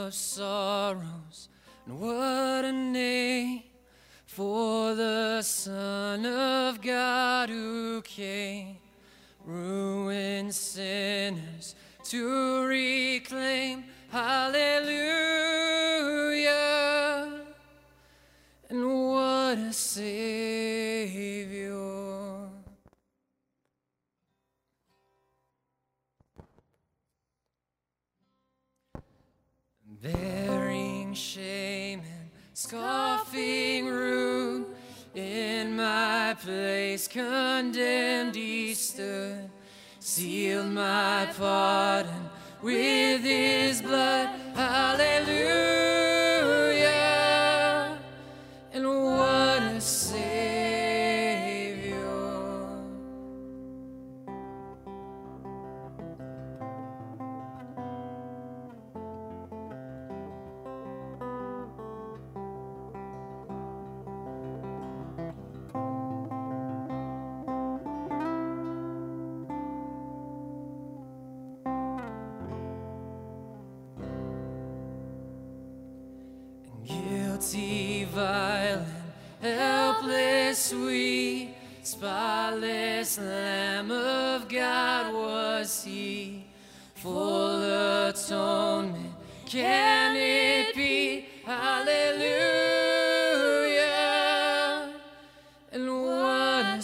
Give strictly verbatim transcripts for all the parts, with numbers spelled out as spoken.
of sorrows, and what a name for the Son of God who came, ruined sinners to reclaim. Hallelujah, and what a Savior. Bearing shame and scoffing rude, in my place condemned he stood, sealed my pardon with his blood. Hallelujah, and what a Savior. Guilty, violent, helpless, we, spotless Lamb of God was he, full atonement, can it be? Hallelujah, and what a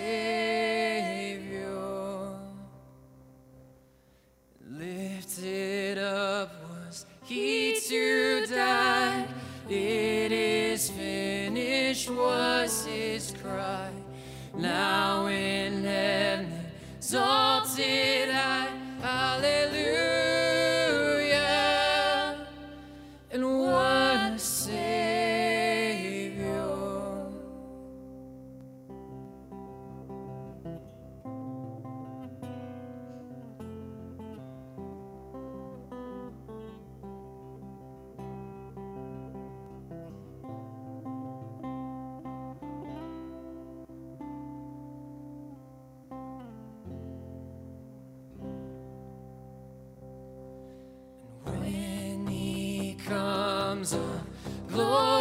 Savior. Lifted up was he to die, it is finished was his cry. Now in heaven exalted high, hallelujah, and what a Savior. When he comes on glory,